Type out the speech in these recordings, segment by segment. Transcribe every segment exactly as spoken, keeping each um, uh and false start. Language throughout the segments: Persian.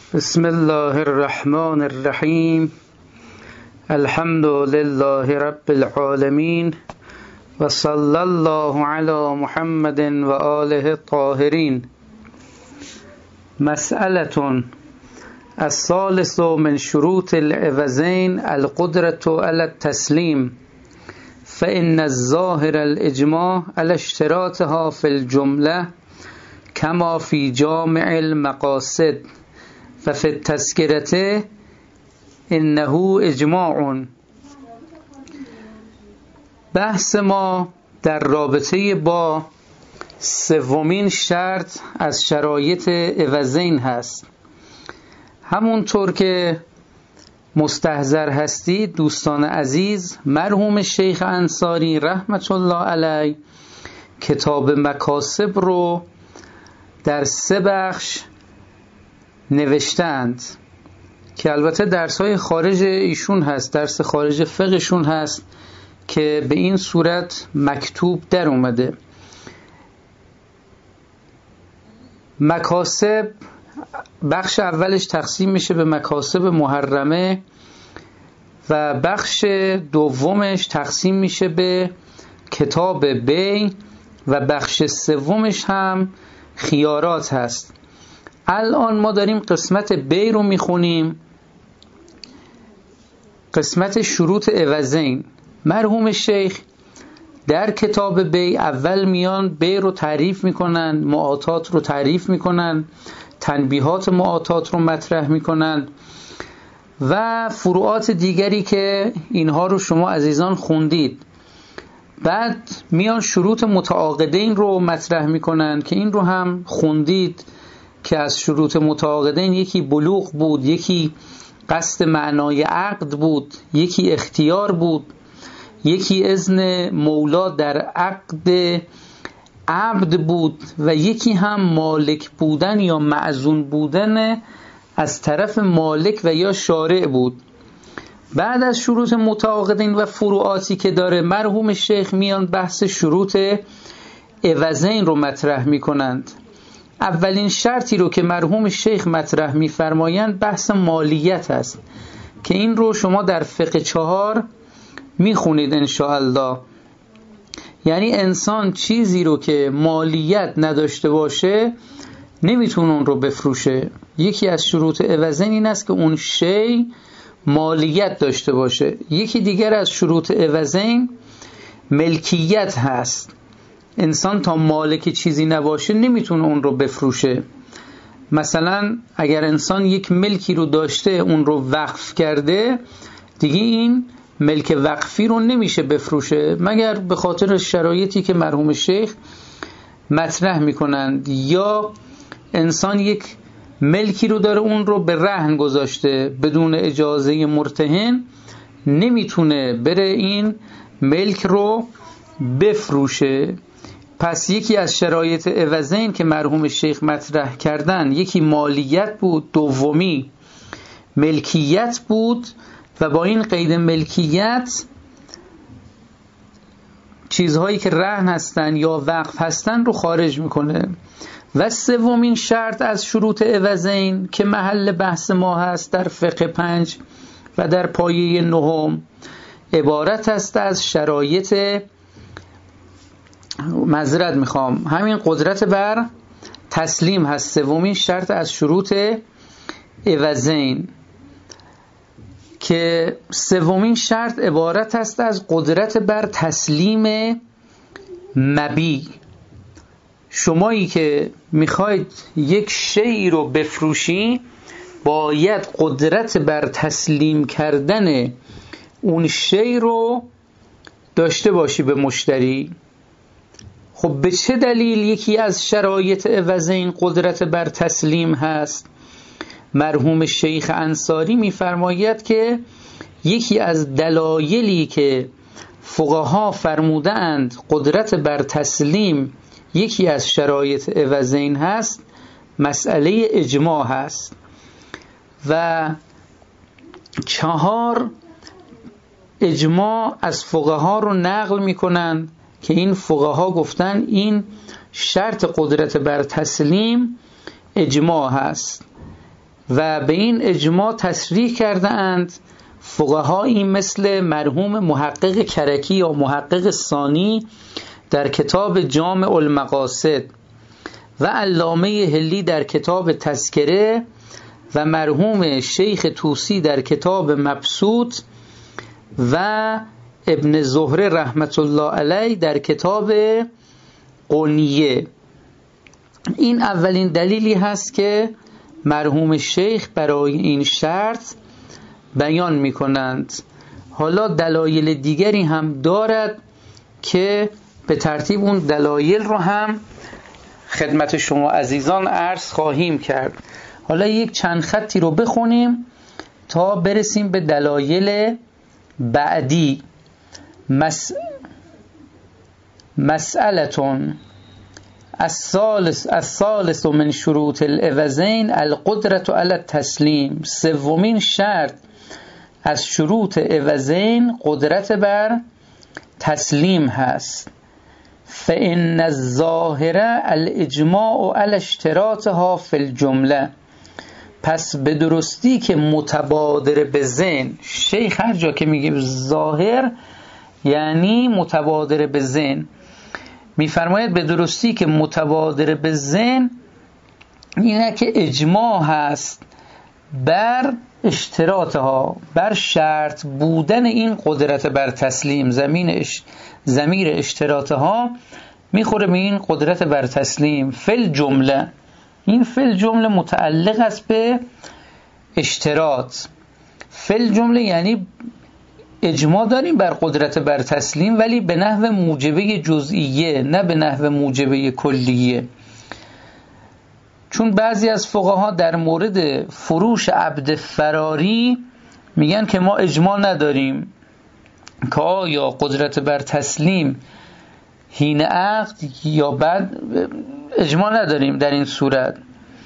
بسم الله الرحمن الرحیم. الحمد لله رب العالمین و صلی الله علی محمد و آله الطاهرین. مسئلة الثالث من شروط العوضین القدرة على التسلیم، فإن الظاهر الإجماع على اشتراطها في الجملة كما في جامع المقاصد و فی التذکرة انه اجماع. بحث ما در رابطه با سومین شرط از شرایط عوضین هست. همونطور که مستحضر هستید دوستان عزیز، مرحوم شیخ انصاری رحمت الله علیه کتاب مکاسب رو در سه بخش نوشتند که البته درس‌های خارج ایشون هست، درس خارج فقهشون هست که به این صورت مکتوب در اومده. مکاسب بخش اولش تقسیم میشه به مکاسب محرمه و بخش دومش تقسیم میشه به کتاب بیع و بخش سومش هم خیارات هست. الان ما داریم قسمت بیع رو میخونیم، قسمت شروط عوضین. مرحوم شیخ در کتاب بیع اول میان بیع رو تعریف میکنن، معاطات رو تعریف میکنن، تنبیهات معاطات رو مطرح میکنن و فروعات دیگری که اینها رو شما عزیزان خوندید. بعد میان شروط متعاقدین رو مطرح میکنن که این رو هم خوندید که از شروط متعاقدین یکی بلوغ بود، یکی قصد معنای عقد بود، یکی اختیار بود، یکی اذن مولا در عقد عبد بود و یکی هم مالک بودن یا معزون بودن از طرف مالک و یا شارع بود. بعد از شروط متعاقدین و فروعاتی که داره، مرحوم شیخ میان بحث شروط عوضین رو مطرح میکنند. اولین شرطی رو که مرحوم شیخ مطرح میفرمایند بحث مالیت است که این رو شما در فقه چهار میخونید انشاءالله. یعنی انسان چیزی رو که مالیت نداشته باشه نمیتونه اون رو بفروشه. یکی از شروط عوضین این است که اون شی مالیت داشته باشه. یکی دیگر از شروط عوضین ملکیت هست. انسان تا مالک چیزی نباشه نمیتونه اون رو بفروشه. مثلا اگر انسان یک ملکی رو داشته اون رو وقف کرده، دیگه این ملک وقفی رو نمیشه بفروشه مگر به خاطر شرایطی که مرحوم شیخ مطرح میکنند. یا انسان یک ملکی رو داره اون رو به رهن گذاشته، بدون اجازه مرتهن نمیتونه بره این ملک رو بفروشه. پس یکی از شرایط عوضین که مرحوم شیخ مطرح کردن یکی مالیت بود، دومی ملکیت بود و با این قید ملکیت چیزهایی که رهن هستن یا وقف هستن رو خارج میکنه. و سومین شرط از شروط عوضین که محل بحث ما هست در فقه پنج و در پایه نهم عبارت است از شرایط معذرت میخوام همین قدرت بر تسلیم هست. سومین شرط از شروط عوضین که سومین شرط عبارت است از قدرت بر تسلیم مبیع. شمایی که میخواید یک شیء رو بفروشی باید قدرت بر تسلیم کردن اون شیء رو داشته باشی به مشتری. خب به چه دلیل یکی از شرایط عوضین قدرت بر تسلیم هست؟ مرحوم شیخ انصاری میفرماید که یکی از دلایلی که فقها فرمودند قدرت بر تسلیم یکی از شرایط عوضین هست مسئله اجماع هست. و چهار اجماع از فقها رو نقل میکنن که این فقها گفتن این شرط قدرت بر تسلیم اجماع هست. و به این اجماع تصریح کرده اند فقهایی مثل مرحوم محقق کرکی یا محقق ثانی در کتاب جامع المقاصد و علامه هلی در کتاب تذکره و مرحوم شیخ طوسی در کتاب مبسوط و ابن زهره رحمت الله علیه در کتاب قنیه. این اولین دلیلی هست که مرحوم شیخ برای این شرط بیان می کنند. حالا دلایل دیگری هم دارد که به ترتیب اون دلایل رو هم خدمت شما عزیزان عرض خواهیم کرد. حالا یک چند خطی رو بخونیم تا برسیم به دلایل بعدی. مس... مسئلتون الثالث الثالث من شروط العوضین القدرة علی التسلیم. سومین شرط از شروط عوضین قدرت بر تسلیم هست. فإن الظاهر الاجماع علی اشتراطها فی الجمله. پس به درستی که متبادر به ذهن، شیخ هر جا که میگه ظاهر یعنی متبادر به ذهن، میفرماید به درستی که متبادر به ذهن اینه که اجماع هست بر اشتراطها، بر شرط بودن این قدرت بر تسلیم. زمین اش... زمیر اشتراطها میخوره به این قدرت بر تسلیم. فل جمله، این فل جمله متعلق است به اشتراط. فل جمله یعنی اجماع داریم بر قدرت بر تسلیم، ولی به نحو موجبه جزئیه، نه به نحو موجبه کلیه. چون بعضی از فقها در مورد فروش عبد فراری میگن که ما اجماع نداریم که آیا قدرت بر تسلیم حین عقد یا بعد، اجماع نداریم در این صورت.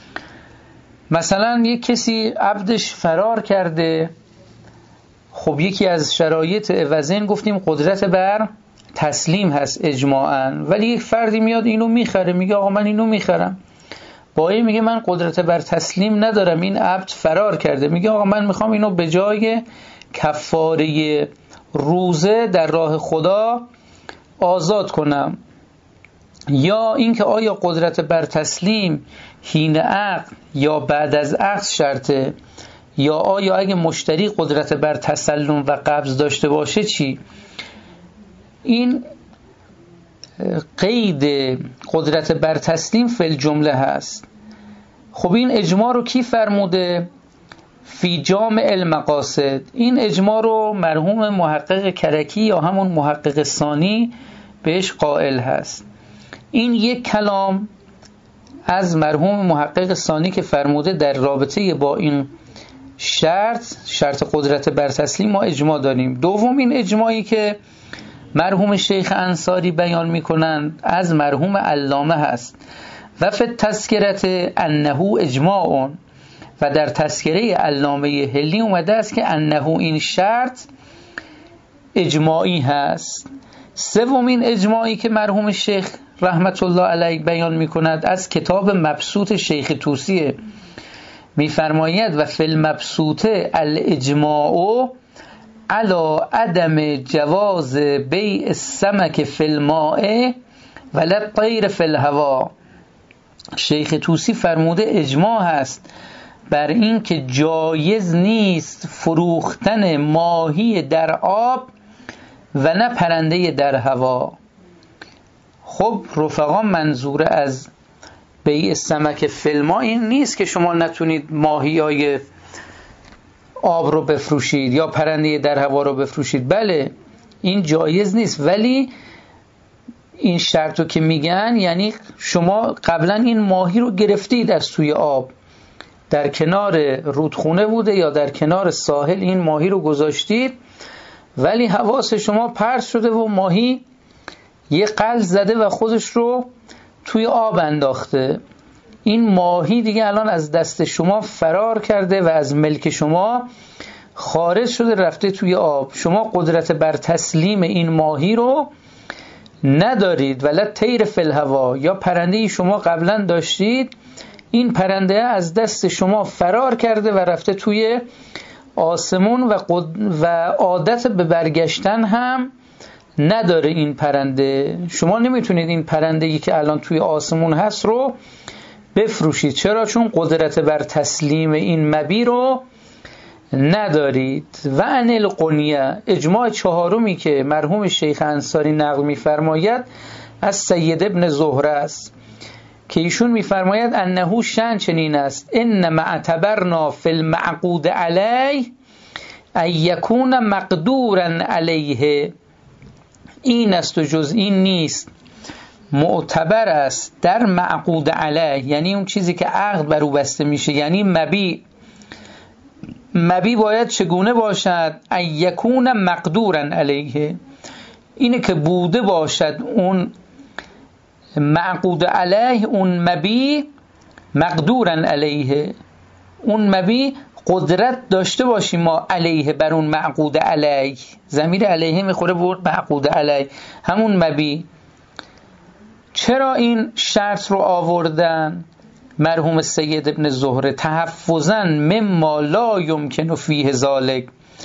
مثلا یک کسی عبدش فرار کرده، خب یکی از شرایط عوضین گفتیم قدرت بر تسلیم هست اجماعاً، ولی یک فردی میاد اینو میخره، میگه آقا من اینو میخرم، با این میگه من قدرت بر تسلیم ندارم، این عبد فرار کرده، میگه آقا من میخوام اینو به جای کفاره روزه در راه خدا آزاد کنم. یا اینکه آیا قدرت بر تسلیم حین عقد یا بعد از عقد شرطه، یا آیا اگه مشتری قدرت بر تسلم و قبض داشته باشه چی؟ این قید قدرت بر تسلیم فی الجمله هست. خب این اجماع رو کی فرموده؟ فی جامع المقاصد. این اجماع رو مرحوم محقق کرکی یا همون محقق ثانی بهش قائل هست. این یک کلام از مرحوم محقق ثانی که فرموده در رابطه با این شرط، شرط قدرت بر تسلیم ما اجماع داریم. دومین اجماعی که مرحوم شیخ انصاری بیان میکنند از مرحوم علامه هست و فی تذکرت انه اجماع، و در تذکره علامه هلی اومده است که انه این شرط اجماعی هست. سومین اجماعی که مرحوم شیخ رحمت الله علیه بیان میکند از کتاب مبسوط شیخ طوسیه، میفرماید و فی المبسوط الاجماع علی عدم جواز بیع السمک فی الماء ولا غیر فی الهوا. شیخ طوسی فرموده اجماع هست بر این که جایز نیست فروختن ماهی در آب و نه پرنده در هوا. خب رفقا، منظور از بیع سمک فی الماء این نیست که شما نتونید ماهیای آب رو بفروشید یا پرنده در هوا رو بفروشید. بله این جایز نیست، ولی این شرط رو که میگن یعنی شما قبلا این ماهی رو گرفتید از توی آب، در کنار رودخونه بوده یا در کنار ساحل این ماهی رو گذاشتید، ولی حواس شما پرت شده و ماهی یه قلز زده و خودش رو توی آب انداخته. این ماهی دیگه الان از دست شما فرار کرده و از ملک شما خارج شده رفته توی آب. شما قدرت بر تسلیم این ماهی رو ندارید. ولی طیر فی الهوا، یا پرنده‌ای شما قبلا داشتید این پرنده از دست شما فرار کرده و رفته توی آسمون و, قد... و عادت به برگشتن هم نداره این پرنده. شما نمیتونید این پرنده‌ای که الان توی آسمون هست رو بفروشید. چرا؟ چون قدرت بر تسلیم این مبی رو ندارید. و عن القنیه، اجماع چهارمی که مرحوم شیخ انصاری نقل می‌فرماید از سید ابن زهره است که ایشون می‌فرماید انه شأن چنین است: ان ما اعتبرنا فی المعقود علیه ان یکون مقدورا علیه. این است و جز این نیست، معتبر است در معقود علیه، یعنی اون چیزی که عقد بر او بسته میشه، یعنی مبی. مبی باید چگونه باشد؟ ان یکون مقدورا علیه، اینه که بوده باشد اون معقود علیه، اون مبی مقدورا علیه، اون مبی قدرت داشته باشیم ما علیه، بر اون معقود علیه. ضمیر علیه میخوره برد معقود علیه، همون مبی. چرا این شرط رو آوردن مرحوم سید ابن زهره؟ تحفظاً مما لا یمکن فیه ذالک،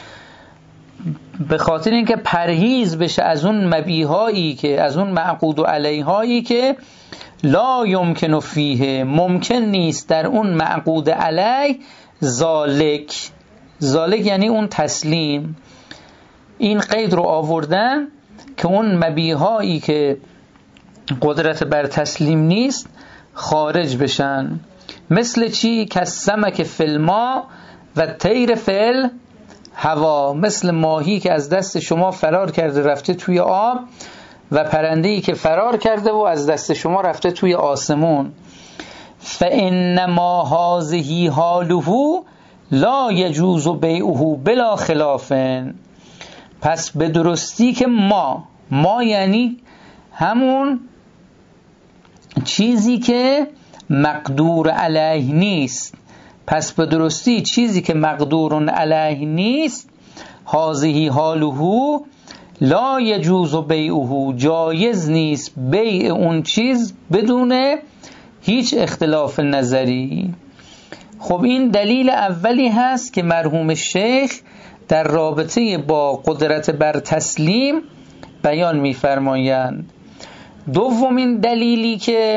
به خاطر اینکه پرهیز بشه از اون مبیهایی که، از اون معقود علیه هایی که لا یمکن فیه، ممکن نیست در اون معقود علیه، ذالک. ذالک یعنی اون تسلیم. این قید رو آوردن که اون مبیهایی که قدرت بر تسلیم نیست خارج بشن. مثل چی؟ کسمک فی الماء و طیر فی هوا، مثل ماهی که از دست شما فرار کرده رفته توی آب و پرنده‌ای که فرار کرده و از دست شما رفته توی آسمون. فانما هذه حاله لا یجوز بیعه بلا خلاف. پس به درستی که ما ما یعنی همون چیزی که مقدور علیه نیست، پس به درستی چیزی که مقدور علیه نیست، هذه حاله لا یجوز بیعه، جایز نیست بیع اون چیز بدون هیچ اختلاف نظری. خب این دلیل اولی هست که مرحوم شیخ در رابطه با قدرت بر تسلیم بیان می‌فرمایند. دومین دلیلی که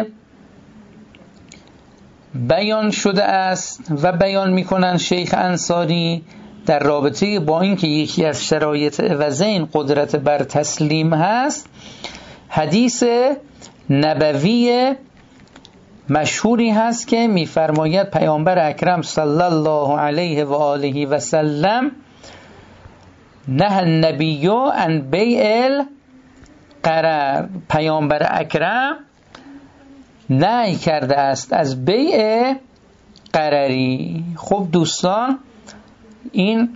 بیان شده است و بیان میکنن شیخ انصاری در رابطه با این که یکی از شرایط عوضین قدرت بر تسلیم هست، حدیث نبوی مشهوری هست که میفرماید پیامبر اکرم صلی الله علیه و آله و سلم نه النبی عن بیع القرار، پیامبر اکرم نهی کرده است از بیع قراری. خب دوستان، این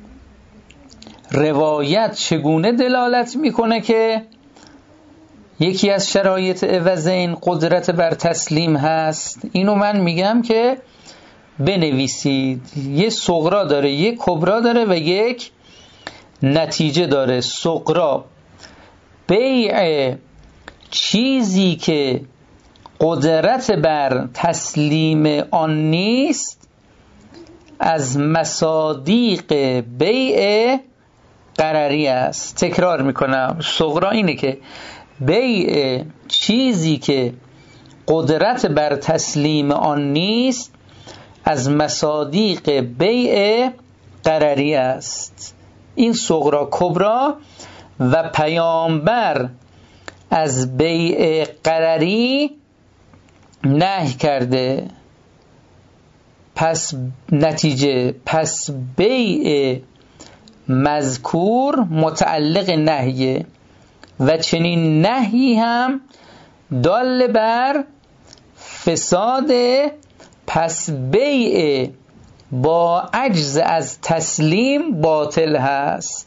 روایت چگونه دلالت میکنه که یکی از شرایط عوضین قدرت بر تسلیم هست؟ اینو من میگم که بنویسید. یه صغرا داره، یک کبرا داره و یک نتیجه داره. صغرا بیع چیزی که قدرت بر تسلیم آن نیست از مصادیق بیع قراری است. تکرار میکنم، صغرا اینه که بیع چیزی که قدرت بر تسلیم آن نیست از مصادیق بیع قراری است. این صغرا. کبرا و پیامبر از بیع قراری نهی کرده، پس نتیجه پس بیع مذکور متعلق نهیه و چنین نهی هم دال بر فساد، پس بیع با عجز از تسلیم باطل هست.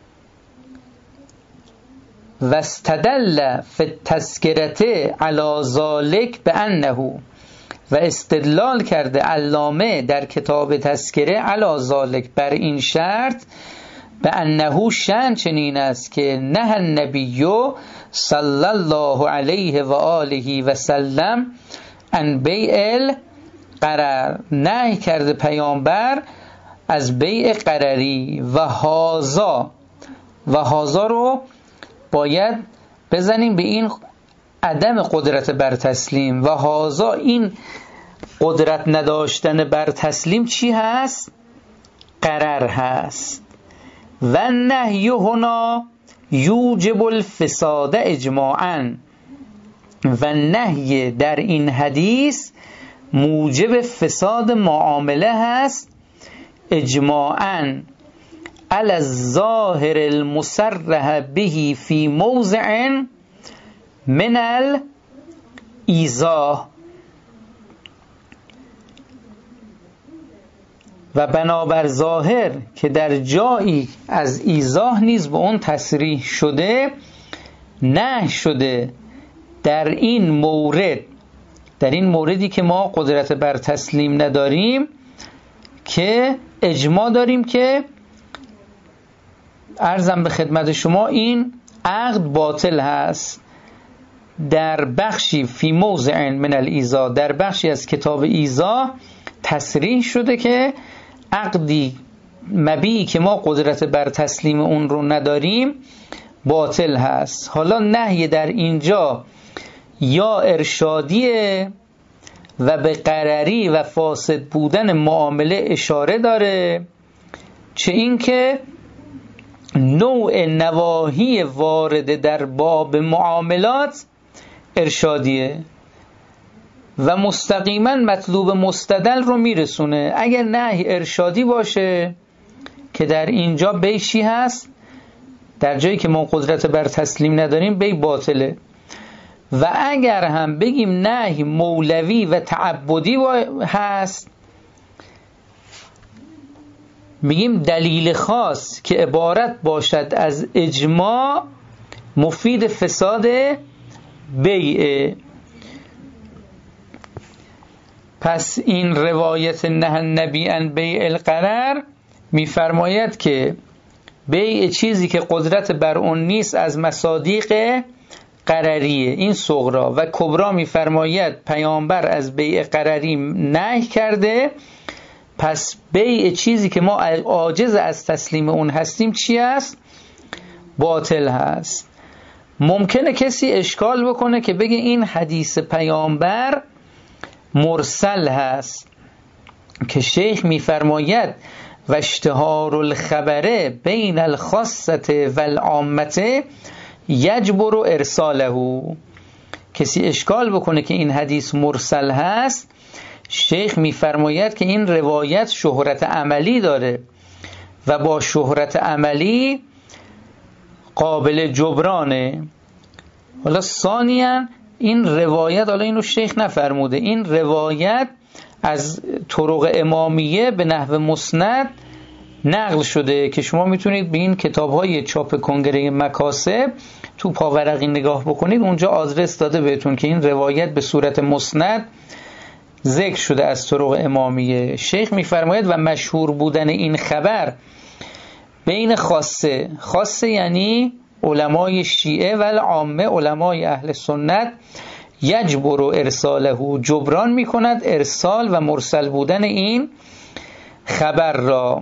و استدل فی التذکرة علی ذلک بانه، و استدلال کرده علامه در کتاب تذکره علی ذلک بر این شرط، بانه شأن چنین است که نه النبی صلی الله علیه و آله و سلم عن بیع قرر، نهی کرده پیامبر از بیع قرری. و هازا و هازا رو باید بزنیم به این عدم قدرت بر تسلیم. و هازا، این قدرت نداشتن بر تسلیم چی هست؟ قرر هست. و نهی هنا یوجب الفساد اجماعا، و نهی در این حدیث موجب فساد معامله هست اجماعا، علی الظاهر المصرح به فی موضع من الایضاح. و بنابر ظاهر که در جایی از ایضاح نیز به اون تصریح شده، نه شده در این مورد، در این موردی که ما قدرت بر تسلیم نداریم، که اجماع داریم که عرضم به خدمت شما این عقد باطل هست. در بخشی فی موضع من الایضاح، در بخشی از کتاب ایضاح تصریح شده که عقدی مبیعی که ما قدرت بر تسلیم اون رو نداریم باطل هست. حالا نهی در اینجا یا ارشادیه و به قرری و فاسد بودن معامله اشاره داره، چه این که نوع نواهی وارد در باب معاملات ارشادیه و مستقیما مطلوب مستدل رو میرسونه. اگر نهی ارشادی باشه که در اینجا بی چی هست؟ در جایی که ما قدرت بر تسلیم نداریم بی باطله. و اگر هم بگیم نهی مولوی و تعبدی هست، میگیم دلیل خاص که عبارت باشد از اجماع مفید فساد بیعه. پس این روایت نه النبی عن بیع القرر میفرماید که بیع چیزی که قدرت بر اون نیست از مصادیق قرریه، این صغرا. و کبرا میفرماید پیامبر از بیع قرری نهی کرده، پس بیع چیزی که ما عاجز از تسلیم اون هستیم چی است؟ باطل هست. ممکنه کسی اشکال بکنه که بگه این حدیث پیامبر مرسل هست که شیخ میفرماید و اشتهار الخبر بین الخاصه و العامه یجبر ارساله. کسی اشکال بکنه که این حدیث مرسل هست، شیخ میفرماید که این روایت شهرت عملی داره و با شهرت عملی قابل جبرانه. حالا ثانیاً این روایت، حالا اینو شیخ نفرموده، این روایت از طرق امامیه به نحو مسند نقل شده که شما میتونید به این کتاب‌های چاپ کنگره مکاسب تو پاورقی نگاه بکنید، اونجا آدرس داده بهتون که این روایت به صورت مسند ذکر شده از طرق امامیه. شیخ میفرماید و مشهور بودن این خبر بین خاصه، خاصه یعنی علمای شیعه و عامه علمای اهل سنت، یجبر و ارساله، جبران میکند ارسال و مرسل بودن این خبر را.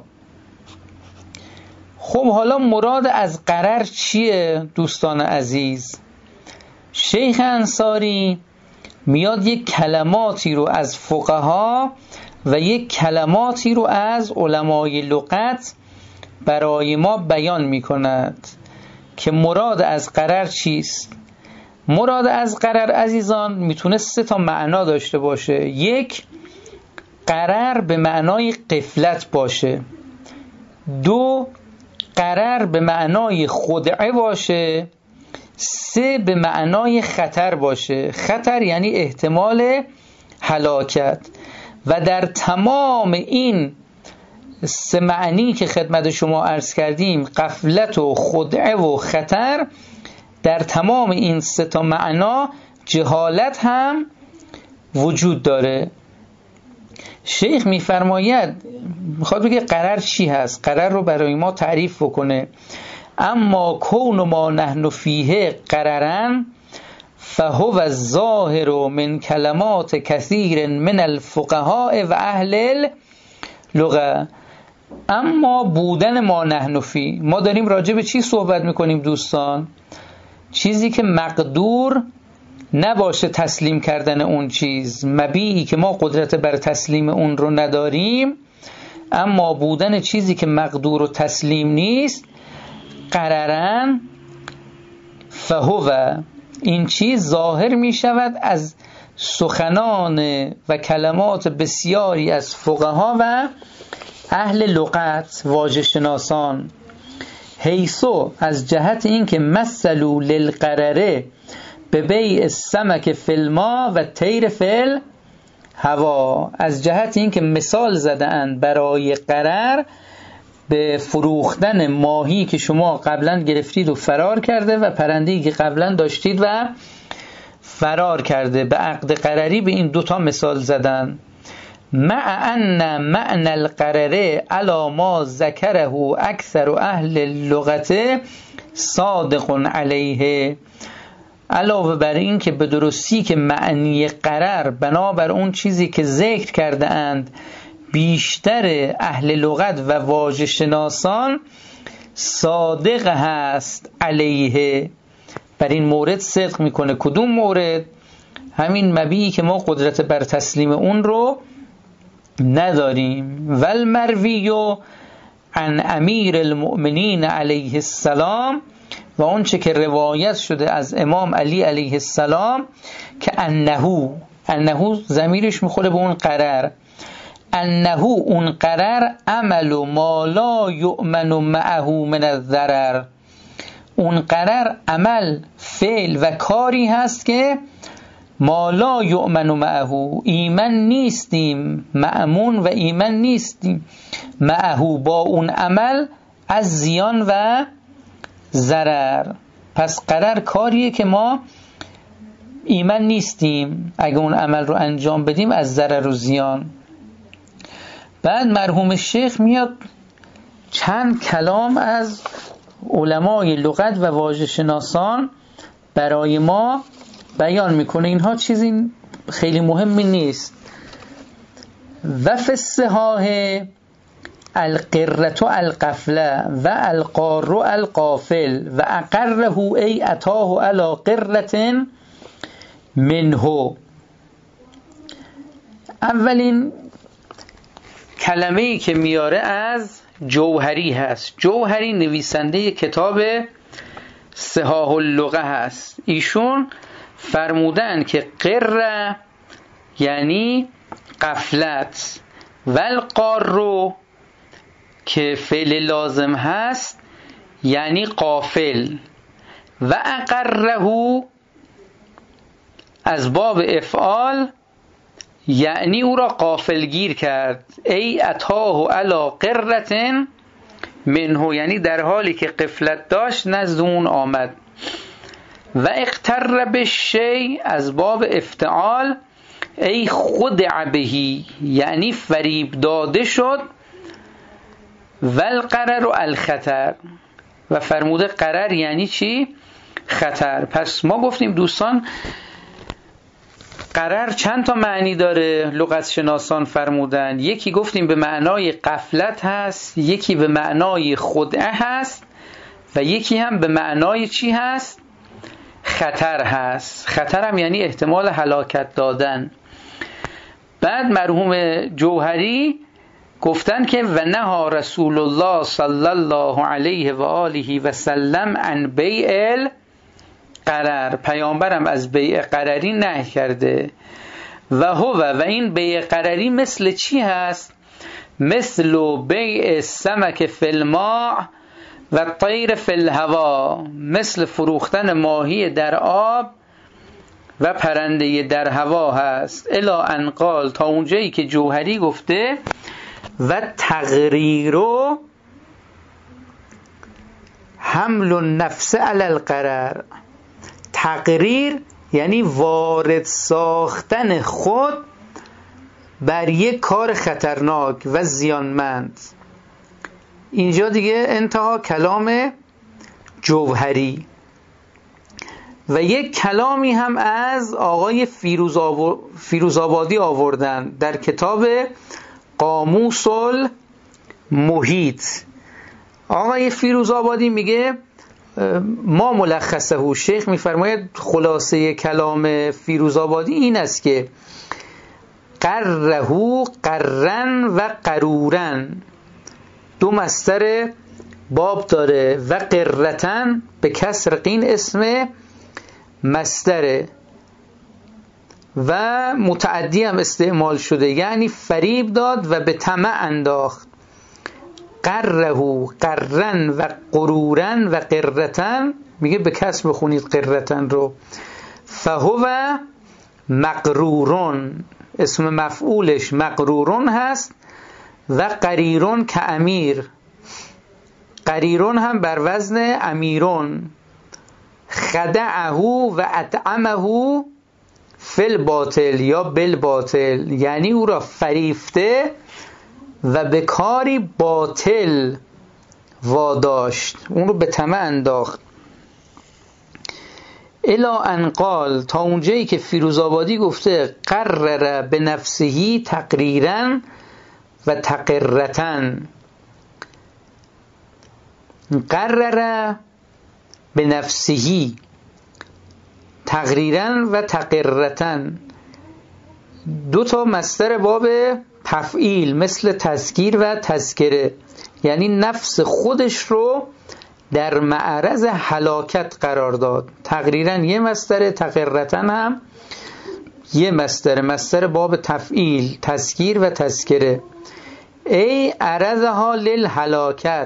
خب حالا مراد از قرر چیه دوستان عزیز؟ شیخ انصاری میاد یک کلماتی رو از فقها و یک کلماتی رو از علمای لغت برای ما بیان میکند که مراد از قرر چیست. مراد از قرر عزیزان میتونه سه تا معنا داشته باشه. یک، قرر به معنای غفلت باشه. دو، قرر به معنای خدعه باشه. سه، به معنای خطر باشه. خطر یعنی احتمال هلاکت. و در تمام این سه معنی که خدمت شما عرض کردیم، غفلت و خدعه و خطر، در تمام این سه تا معنا جهالت هم وجود داره. شیخ میفرماید، میخواد بگه قرر چی هست، قرر رو برای ما تعریف بکنه. اما کون ما نحن فیه قررن فهو الظاهر من کلمات کثیر من الفقهاء و اهل اللغه. اما بودن ما نحن فی، ما داریم راجع به چی صحبت میکنیم دوستان؟ چیزی که مقدور نباشه تسلیم کردن اون چیز، مبیعی که ما قدرت بر تسلیم اون رو نداریم، اما بودن چیزی که مقدور و تسلیم نیست، قررن فهو، این چیز ظاهر می شود از سخنان و کلمات بسیاری از فقها و اهل لغت، واژه شناسان، حیثو، از جهت این که مثلوا للقرره به بیع السمک فی الماء و طیر فی الهوا، از جهت این که مثال زدند برای قرر به فروختن ماهی که شما قبلا گرفتید و فرار کرده و پرنده‌ای که قبلا داشتید و فرار کرده، به عقد قرری به این دوتا مثال زدن. مع ان معنى القرره علی ما ذکره اکثر اهل اللغت صادق علیه، علاوه بر این که به درستی که معنی قرر بنابر اون چیزی که ذکر کرده اند بیشتر اهل لغت و واژه شناسان صادق هست علیه، بر این مورد صدق میکنه. کدوم مورد؟ همین مبیعی که ما قدرت بر تسلیم اون رو نداریم. والمروی عن امیر المؤمنین علیه السلام، و اون چه که روایت شده از امام علی علیه السلام که انهو، انهو ضمیرش میخوره به اون قرر، انهو اون قرر عمل ما لا یؤمن معه من الضرر، اون قرر عمل، فعل و کاری هست که ما لا یؤمن معه، ایمن نیستیم، مأمون و ایمن نیستیم معه، با اون عمل، از زیان و ضرر. پس قرر کاریه که ما ایمن نیستیم اگه اون عمل رو انجام بدیم از ضرر و زیان. بعد مرحوم شیخ میاد چند کلام از علمای لغت و واژه شناسان برای ما بیان میکنه. اینها چیزی خیلی مهمی نیست. و فی الصحاح القرة القفله و القار القافل و اقره ای اتاه علی قرة منه. اولین کلمه‌ای که میاره از جوهری هست. جوهری نویسنده کتاب صحاح اللغه هست. ایشون فرمودن که قره یعنی قفلت، و القار که فعل لازم هست یعنی قافل، و اقره از باب افعال یعنی او را غافلگیر کرد. ای اتاه علی قرة منه، یعنی در حالی که غفلت داشت نزد اون آمد. و اقتر بالشیء از باب افتعال، ای خدع بهی یعنی فریب داده شد. و القرر الخطر، و فرموده قرر یعنی چی؟ خطر. پس ما گفتیم دوستان قرر چند تا معنی داره، لغت شناسان فرمودن. یکی گفتیم به معنای غفلت هست، یکی به معنای خدعه هست، و یکی هم به معنای چی هست؟ خطر هست. خطر هم یعنی احتمال هلاکت دادن. بعد مرحوم جوهری گفتن که و نهى رسول الله صلی الله علیه و آله و سلم عن بیع قرر، پیامبرم از بیع قرری نهی کرده. و هو، و این بیع قرری مثل چی هست؟ مثل بیع سمک فی الماء و طیر فی الهوا، مثل فروختن ماهی در آب و پرنده در هوا هست. الی ان قال، تا اونجایی که جوهری گفته و تغریرو حمل النفس علی القرر. تقریر یعنی وارد ساختن خود بر یک کار خطرناک و زیانمند. اینجا دیگه انتها کلام جوهری. و یک کلامی هم از آقای فیروز آو... فیروزآبادی آوردن در کتاب قاموس المحیط. آقای فیروزآبادی میگه ما ملخصه، شیخ میفرماید خلاصه کلام فیروزآبادی این است که قره قرن و قرورن دو مصدر باب داره و قرتن به کسر قین اسم مصدره و متعدی هم استعمال شده، یعنی فریب داد و به طمع انداخت. قره قرن و قرورن و قرتن میگه به کسر بخونید قرتن رو. فهو مقرورون اسم مفعولش مقرورون هست و قریرون که امیر، قریرون هم بر وزن امیرون. خدعه و اطعمه فی الباطل یا بالباطل، یعنی او را فریفته و به کاری باطل واداشت، اون رو به طمع انداخت. الا ان قال تا اونجایی که فیروزآبادی گفته قرر به نفسهی تقریرا و تقرتن. قرر به نفسهی تقریرا و تقرتن دو تا مصدر باب تفعیل مثل تذکیر و تذکره، یعنی نفس خودش رو در معرض هلاکت قرار داد. تقریرا یه مصدر، تقرتن هم یه مصدر، مصدر باب تفعیل تذکیر و تذکره. ای عرضها للهلاکت،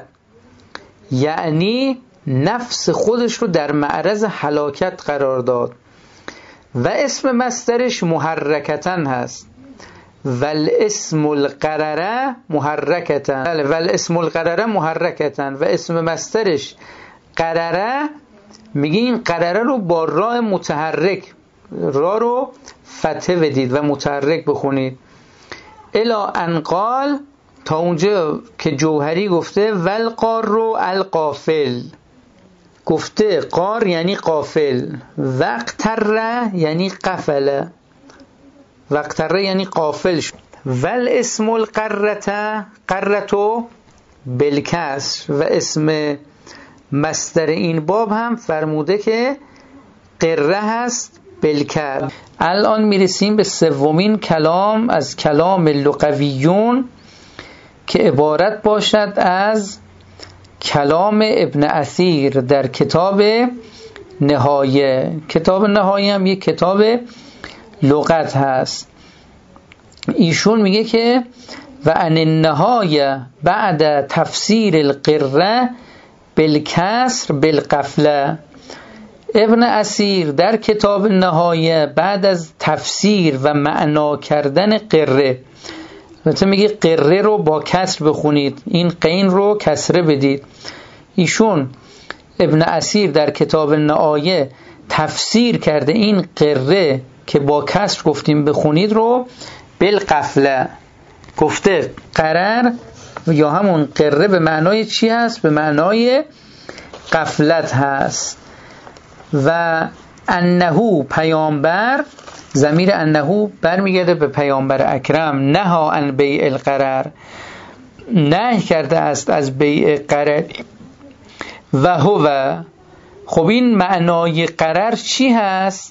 یعنی نفس خودش رو در معرض هلاکت قرار داد. و اسم مصدرش محرکتن هست. والاسم القرره محرکتن، والاسم القرره محرکتن و اسم مصدرش قرره، میگه این قرره رو با راء متحرک، را رو فتحه بدید و متحرک بخونید. الا ان قال تا اونجا که جوهری گفته والقار رو القافل، گفته قار یعنی قافل، وقتره یعنی قفله، وقتره یعنی قافل شد. ول اسم القرته قرتو بالکسر و اسم مصدر این باب هم فرموده که قره هست بالکسر. الان میرسیم به سومین کلام از کلام لغویون که عبارت باشد از کلام ابن اثیر در کتاب نهایه. کتاب نهایه هم یک کتاب لغت هست. ایشون میگه که و ان النهایه بعد تفسیر القره بالکسر بالقفله. ابن اثیر در کتاب نهایه بعد از تفسیر و معنا کردن قره، البته میگه قره رو با کسر بخونید، این قین رو کسره بدید. ایشون ابن اثیر در کتاب نهایه تفسیر کرده این قره که با کسر گفتیم بخونید رو بالقفله، گفته قرر یا همون قره به معنای چی هست؟ به معنای غفلت هست. و انهو پیامبر، ضمیر انهو برمیگرده به پیامبر اکرم، نها عن بیع القرر، نهی کرده است از بیع قرر. و هو، خب این معنای قرر چی هست؟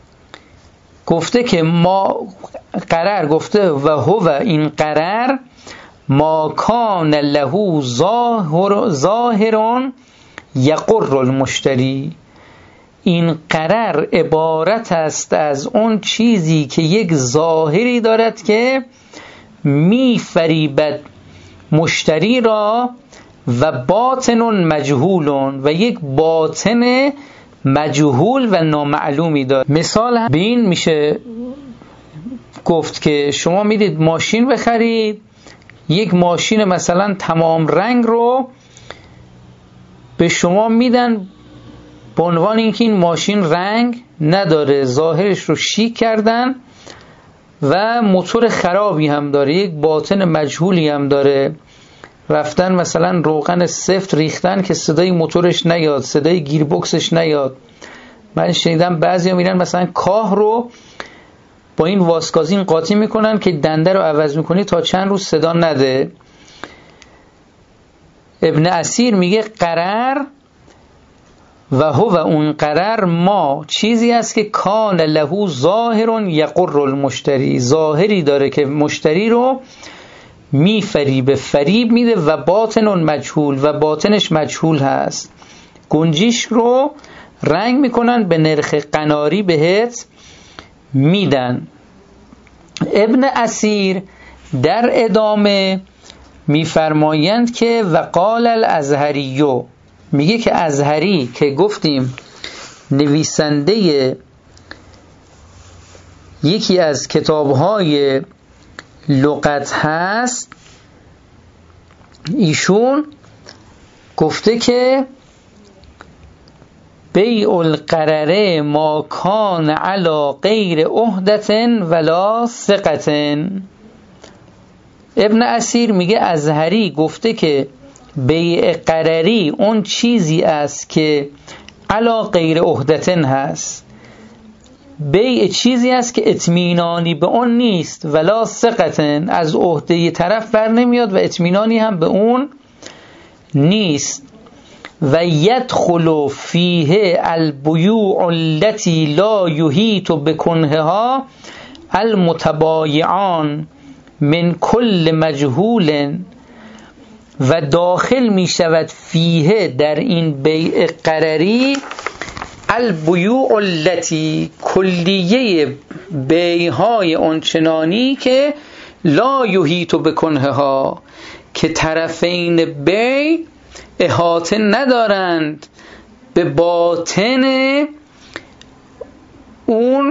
گفته که ما قرر، گفته و هو این قرر ما کان له ظاهر ظاهرون یقر المشتری، این قرر عبارت است از اون چیزی که یک ظاهری دارد که می فریبد مشتری را و باطن مجهولون و یک باطن مجهول و نامعلومی دارد. مثال به این میشه گفت که شما میدید ماشین بخرید، یک ماشین مثلا تمام رنگ رو به شما میدن به عنوان اینکه این ماشین رنگ نداره، ظاهرش رو شیک کردن و موتور خرابی هم داره، یک باطن مجهولی هم داره. رفتن مثلا روغن سفت ریختن که صدای موتورش نیاد، صدای گیربکسش نیاد، من شنیدم بعضیا میرن مثلا کاه رو با این واسکازین قاطی میکنن که دنده رو عوض میکنی تا چند روز صدا نده. ابن اسیر میگه قرر و هو و اون قرر ما چیزی است که کان له ظاهر یقر المشتری، ظاهری داره که مشتری رو میفریبه، فریب میده، و باطن مجهول و باطنش مجهول هست. گنجیش رو رنگ میکنن به نرخ قناری بهت میدن. ابن اسیر در ادامه میفرمایند که وقال الازهریو، میگه که ازهری که گفتیم نویسنده یکی از کتابهای لغت هست، ایشون گفته که بیع القرره ما کان علی غیر عهدت ولا ثقت. ابن اسیر میگه ازهری گفته که بیع قرری اون چیزی است که علی غیر عهدتن هست، بیع چیزی است که اطمینانی به اون نیست، ولا ثقتن از عهده طرف بر نمیاد و اطمینانی هم به اون نیست. و یدخل فیه البیوع التي لا یحیط بکنهها المتبایعان من کل مجهول، و داخل می شود فیه در این بیع قرری البیوع التی کلیه بیعهای آنچنانی که لا یحیط بکنهها که طرفین بیع احاطه ندارند به باطن اون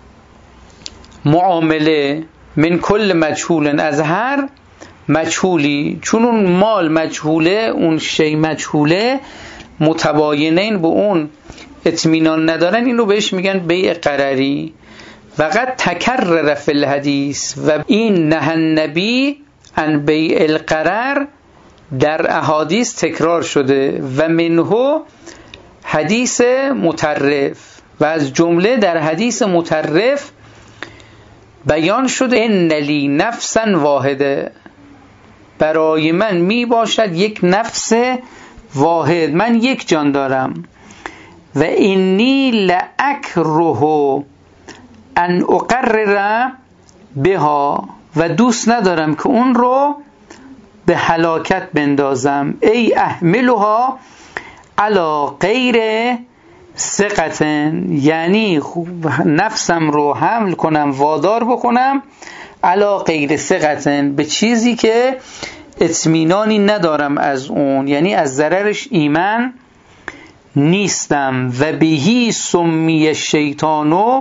معامله، من کل مجهول از هر مجهولی، چون اون مال مجهوله، اون شی مجهوله، متباینین به اون اطمینان ندارن، این رو بهش میگن بیع قرری. وقد تکرر فی الحدیث، و این نهی النبی عن بیع القرر در احادیث تکرار شده، و منه حدیث مطرف، و از جمله در حدیث مطرف بیان شده ان لی نفسا واحده، برای من می باشد یک نفس واحد، من یک جان دارم. و اینی لأکره ان اقرر بها، و دوست ندارم که اون رو به هلاکت بندازم. ای احملها علی غیر ثقتن، یعنی نفسم رو حمل کنم، وادار بکنم علی غیر ثقتن، به چیزی که اطمینانی ندارم از اون، یعنی از ضررش ایمن نیستم. و بهی سمی شیطانو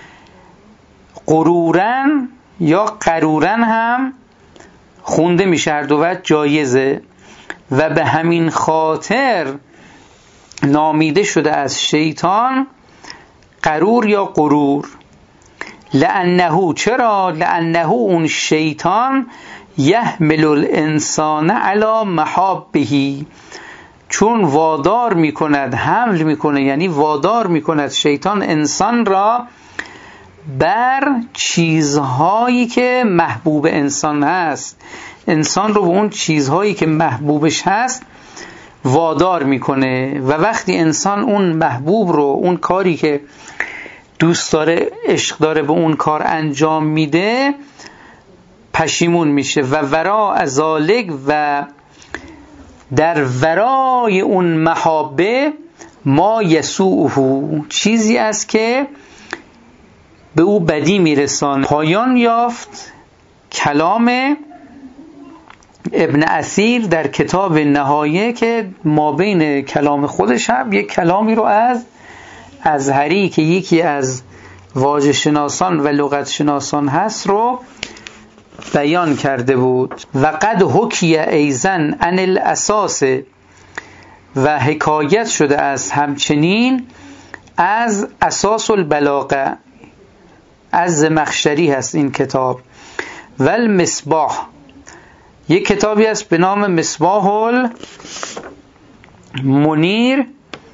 غرورن، یا قرورن هم خونده میشه، هر دو وجه جایزه، و به همین خاطر نامیده شده از شیطان قرور یا غرور. لانه، چرا؟ لانه اون شیطان یحمل الانسان علی محابه، چون وادار میکند، حمل میکنه، یعنی وادار میکند شیطان انسان را بر چیزهایی که محبوب انسان هست، انسان رو به اون چیزهایی که محبوبش هست وادار میکنه، و وقتی انسان اون محبوب رو، اون کاری که دوست داره، عشق داره، به اون کار انجام میده، پشیمون میشه. و ورا ذالک، و در ورای اون محابه ما یسوعه، چیزی است که به او بدی میرسان. پایان یافت کلام ابن اسیر در کتاب نهایه که ما بین کلام خودش هم یک کلامی رو از ازهری که یکی از واژه شناسان و لغت شناسان هست رو بیان کرده بود. و قد حکی ایزن عن الاساس، و حکایت شده از همچنین از اساس البلاغه، از زمخشری هست این کتاب. و المصباح، یک کتابی است به نام مصباح المنیر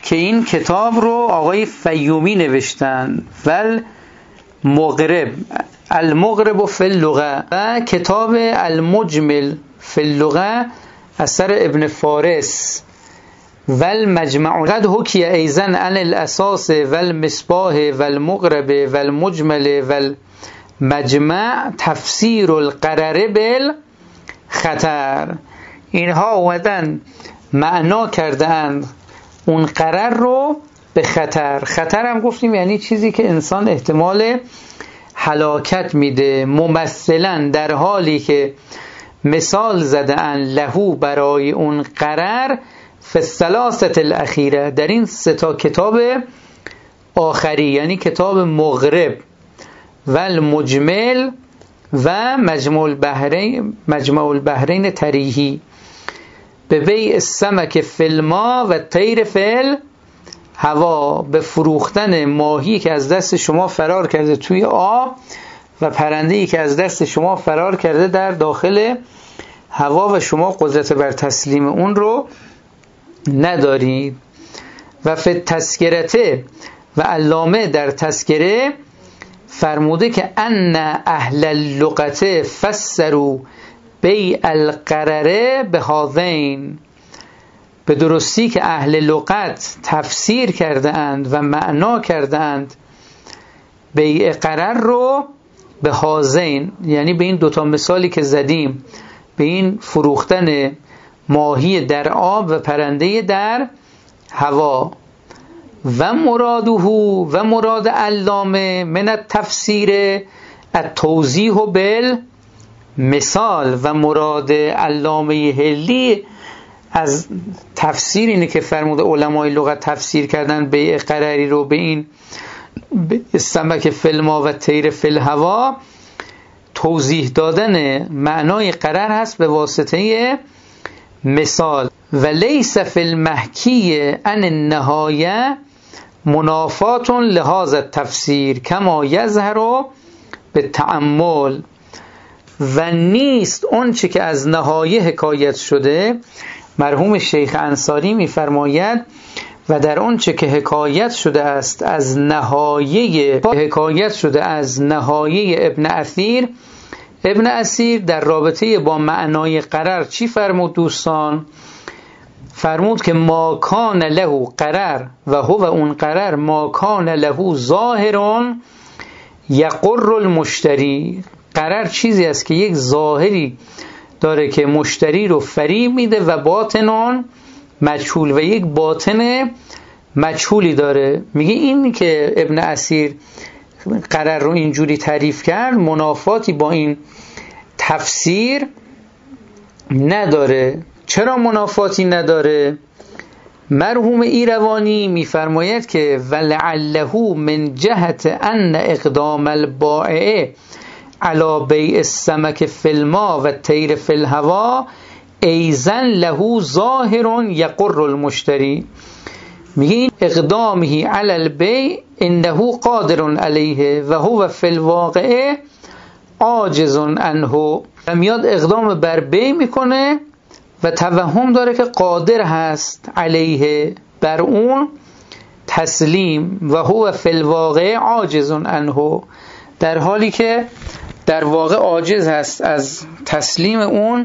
که این کتاب رو آقای فیومی نوشتن، ول مغرب المغرب فی اللغه، و کتاب المجمل فی اللغه اثر ابن فارس، والمجمع قد حکی ایزن عن الاساس والمصباح والمغرب والمجمل والمجمع تفسیر القرر بالخطر. اینها اومدن معنا کردن اون قرر رو به خطر. خطر هم گفتیم یعنی چیزی که انسان احتمال هلاکت میده، ممثلا در حالی که مثال زدن لهو برای اون قرر فی الثلاثه الاخیره، در این سه تا کتاب آخری، یعنی کتاب مغرب و المجمل و مجمع البحرین مجمع البحرین تریحی، به بیع السمک فی الماء و طیر فی الهوا، به فروختن ماهی که از دست شما فرار کرده توی آب و پرنده‌ای که از دست شما فرار کرده در داخل هوا و شما قدرت بر تسلیم اون رو ندارید. و فی تذکرته، و علامه در تذکره فرموده که ان اهل اللغت فسروا بیع القرره به هذین، به درستی که اهل لغت تفسیر کرده اند و معنا کرده اند بیع قرر رو به هذین، یعنی به این دوتا مثالی که زدیم، به این فروختن ماهی در آب و پرنده در هوا. و مراده و مراد علامه من التفسیر التوضیح بالمثال، و مراد علامه هلی از تفسیر اینه که فرموده علمای لغت تفسیر کردن بیع قرری رو به این سمک فی الماء و طیر فی الهوا، توضیح دادن معنای قرر هست به واسطه مثال. و لیس فی المحکی عن النهایه منافات لهذا التفسیر کما یظهر به تأمل، و نیست اون چه که از نهایه حکایت شده. مرحوم شیخ انصاری می‌فرماید و در اون چه که حکایت شده است از نهایه حکایت شده از نهایه ابن اثیر، ابن اثیر در رابطه با معنای قرر چی فرمود دوستان؟ فرمود که ما کان له قرر و هو اون قرر ما کان له ظاهر یقر المشتری. قرر چیزی است که یک ظاهری داره که مشتری رو فریب میده و باطنان مجهول، و یک باطن مجهولی داره. میگه این که ابن اثیر قرر رو اینجوری تعریف کرد منافاتی با این تفسیر نداره. چرا منافاتی نداره؟ مرحوم ایروانی میفرماید که ولعله من جهت ان اقدام البائع علی بیع السمک فی الماء و طیر فی الهوا ایزن له ظاهر یقر المشتری. میگه این اقدامه علی البیع انه قادر علیه و هو فی الواقع عاجز عنه. و میاد اقدام بر بیع میکنه و توهم داره که قادر هست علیه بر اون تسلیم، و هو فی الواقع عاجز عنه، در حالی که در واقع عاجز هست از تسلیم اون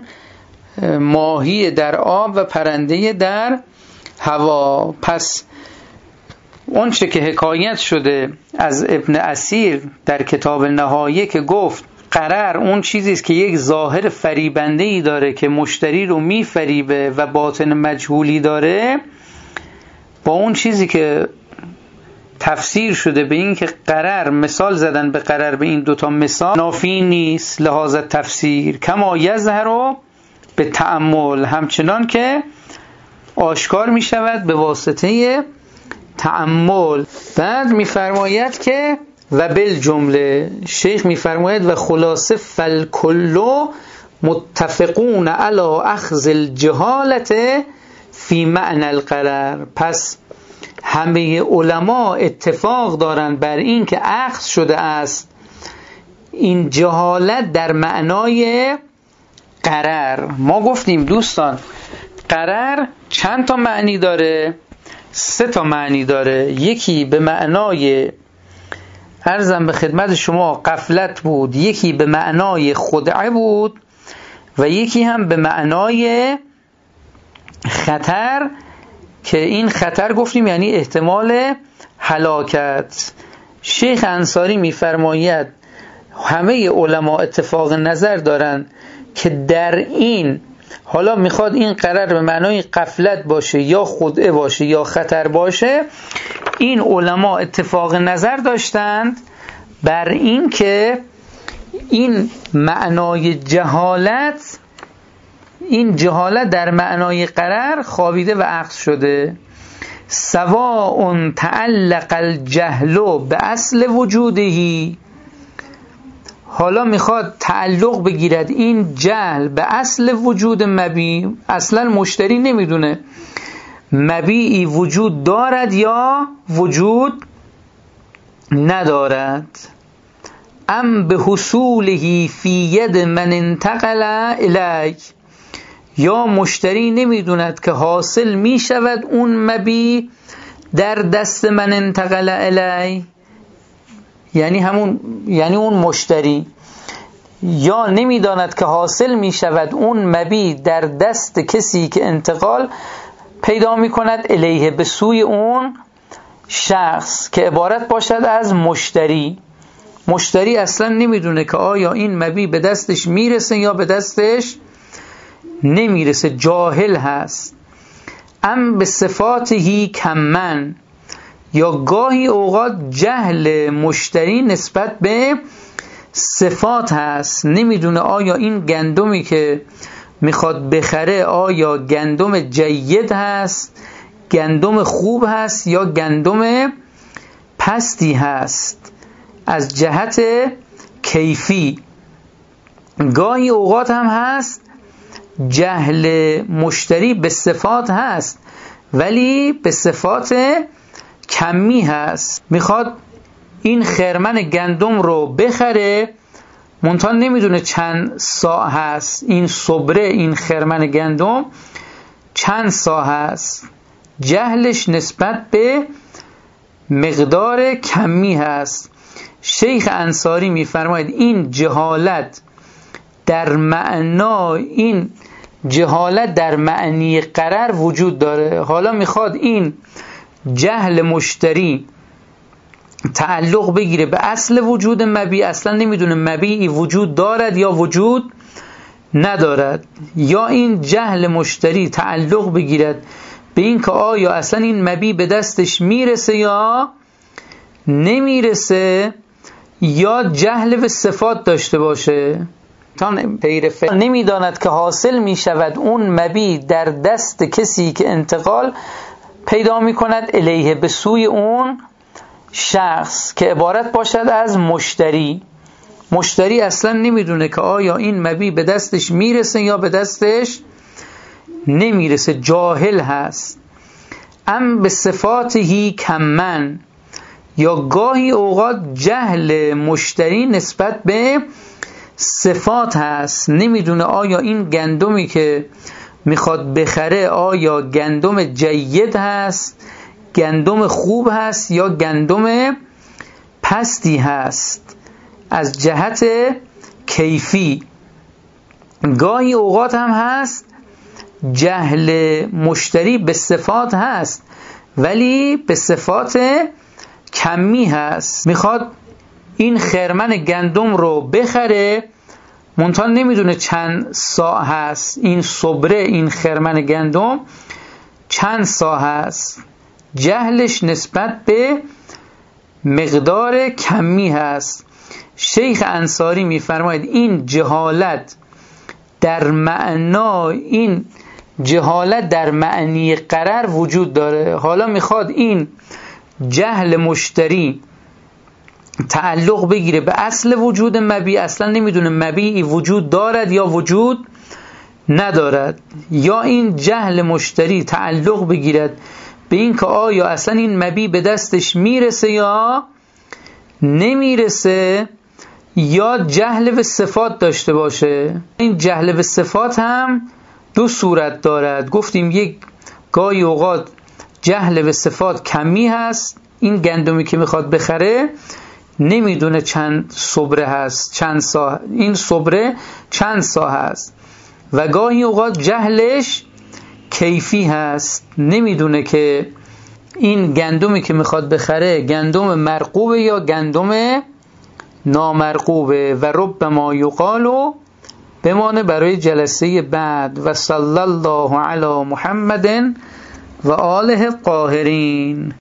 ماهی در آب و پرنده در هوا. پس اون چه که حکایت شده از ابن اثیر در کتاب نهایه که گفت قرر اون چیزی است که یک ظاهر فریبنده‌ای داره که مشتری رو میفریبه و باطن مجهولی داره، با اون چیزی که تفسیر شده به این که قرر مثال زدن به قرر به این دوتا مثال نافی نیست. لحاظ تفسیر کما یظهر به تأمل، همچنان که آشکار می شود به واسطه تأمل. بعد می فرماید که و بالجمله، شیخ می فرماید و خلاصه فالکلو متفقون علی اخذ الجهالت فی معنی القرر. پس همه علما اتفاق دارند بر این که اخذ شده است این جهالت در معنای قرر. ما گفتیم دوستان قرر چند تا معنی داره؟ سه تا معنی داره. یکی به معنای عرضم به خدمت شما غفلت بود، یکی به معنای خدعه بود و یکی هم به معنای خطر، که این خطر گفتیم یعنی احتمال هلاکت. شیخ انصاری میفرماید همه علما اتفاق نظر دارن که در این، حالا میخواد این قرار به معنای غفلت باشه یا خدعه باشه یا خطر باشه، این علما اتفاق نظر داشتند بر این که این معنای جهالت، این جهالت در معنای قرار خوابیده و عکس شده. سواء تعلق الجهل به اصل وجودهی، حالا میخواد تعلق بگیرد این جهل به اصل وجود مبی، اصلا مشتری نمیدونه مبیعی وجود دارد یا وجود ندارد. ام به حصوله فی ید من انتقل الیک، یا مشتری نمیدوند که حاصل میشود اون مبیع در دست من انتقل الی، یعنی همون، یعنی اون مشتری، یا نمیداند که حاصل میشود اون مبیع در دست کسی که انتقال پیدا میکند الیه، به سوی اون شخص که عبارت باشد از مشتری. مشتری اصلا نمیدونه که آیا این مبیع به دستش میرسه یا به دستش نمیرسه، جاهل هست. ام به صفاتهی کمن، یا گاهی اوقات جهل مشتری نسبت به صفات هست، نمیدونه آیا این گندمی که میخواد بخره آیا گندم جید هست، گندم خوب هست یا گندم پستی هست از جهت کیفی. گاهی اوقات هم هست جهل مشتری به صفات هست ولی به صفات کمی هست، میخواد این خرمن گندم رو بخره منتها نمیدونه چند سا هست، این صبره، این خرمن گندم چند سا هست، جهلش نسبت به مقدار کمی هست. شیخ انصاری میفرماید این جهالت در معنا، این جهالت در معنی قرار وجود داره. حالا میخواد این جهل مشتری تعلق بگیره به اصل وجود مبیع، اصلا نمیدونه مبیعی وجود دارد یا وجود ندارد، یا این جهل مشتری تعلق بگیرد به این که آیا اصلا این مبیع به دستش میرسه یا نمیرسه، یا جهل به صفات داشته باشه تا نمیداند که حاصل میشود اون مبیع در دست کسی که انتقال پیدا میکند الیه، به سوی اون شخص که عبارت باشد از مشتری. مشتری اصلا نمیدونه که آیا این مبیع به دستش میرسه یا به دستش نمیرسه، جاهل هست. ام به صفاتهی کمن، یا گاهی اوقات جهل مشتری نسبت به صفات هست، نمیدونه آیا این گندمی که میخواد بخره آیا گندم جید هست، گندم خوب هست یا گندم پستی هست از جهت کیفی. گاهی اوقات هم هست جهل مشتری به صفات هست ولی به صفات کمی هست، میخواد این خرمن گندم رو بخره منتها نمیدونه چند سا هست، این صبره، این خرمن گندم چند سا هست، جهلش نسبت به مقدار کمی هست. شیخ انصاری میفرماید این جهالت در معنا، این جهالت در معنی قرار وجود داره. حالا میخواد این جهل مشتری تعلق بگیره به اصل وجود مبیع، اصلا نمیدونه مبیعی وجود دارد یا وجود ندارد، یا این جهل مشتری تعلق بگیرد به این که آیا اصلا این مبیع به دستش میرسه یا نمیرسه، یا جهل به صفات داشته باشه. این جهل به صفات هم دو صورت دارد، گفتیم یک گاهی اوقات جهل به صفات کمی هست، این گندمی که میخواد بخره نمیدونه چند صبره هست، چند سا این صبره چند سا هست. و گاهی اوقات جهلش کیفی هست، نمیدونه که این گندمی که میخواد بخره گندم مرغوبه یا گندم نامرغوبه. و ربما یقالو بمانه برای جلسه بعد. و صلی الله علی محمد و آله الطاهرین.